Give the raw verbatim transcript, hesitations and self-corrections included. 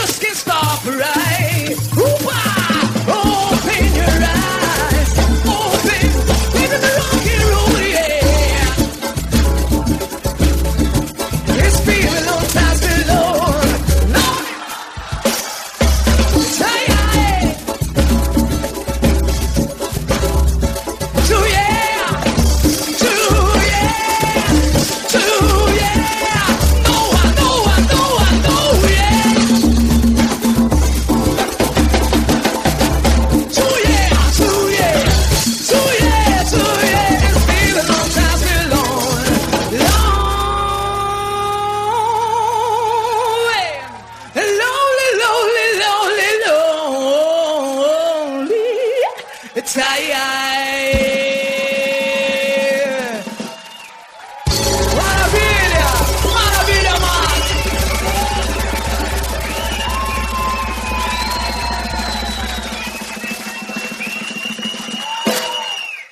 just can't stop right. Ooh-ah, open your eyes, open, baby, the rock and roll, yeah. It's feeling on time below. No, say aye. Do yeah, do yeah, do yeah. No, I know, I know, I know, yeah. Do yeah, do yeah, do yeah, do yeah. It's feeling on time below. Lonely, lonely, lonely, lonely, lonely. It's I.